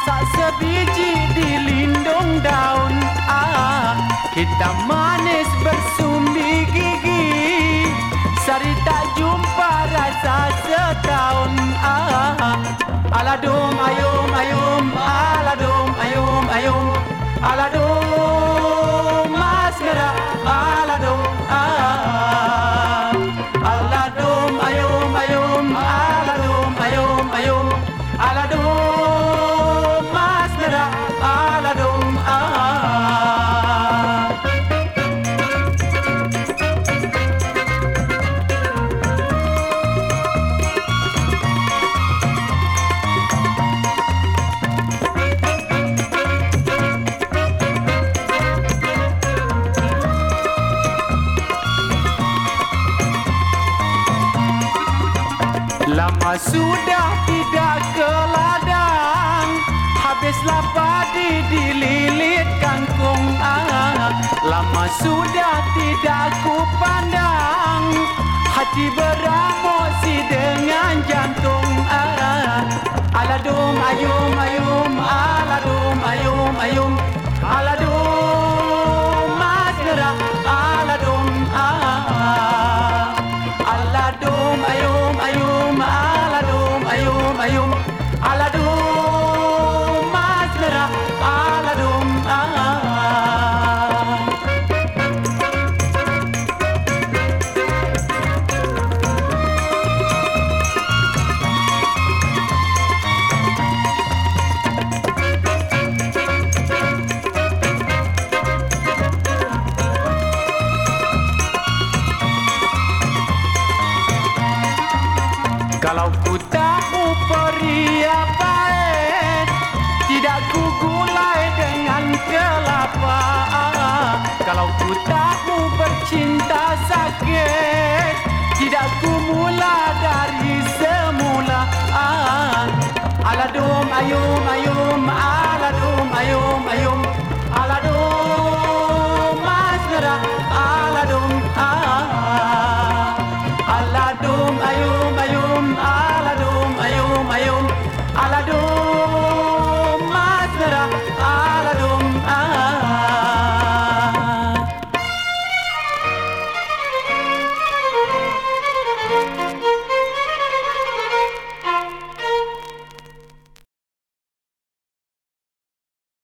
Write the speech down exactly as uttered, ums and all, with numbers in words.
masak sebiji dilindung daun. Ah, kita manis bersumbi gigi, sari tak jumpa rasa setahun. Ah, aladum ayum ayum, aladum ayum ayum, aladum mas merah, aladum ah, aladum ayum ayum, aladum ayum ayum, aladum mas merah, aladum ah. Lama sudah tidak ke ladang, habislah padi dililit kangkung. Ah, lama sudah tidak ku pandang, hati beramosi dengan jantung. Ah, aladum ayum ayum, aladum ayum ayum, aladum mas merah, aladum ah, aladum ayum ayum, aladum ayum ayum, aladum mas merah, aladum ah. Kalau ku tahu peri pahit, tidak ku gulai dengan kelapa. Kalau ku tahu bercinta sakit, tidak ku mula dari semula. Aladum ayum ayum, aladum ayum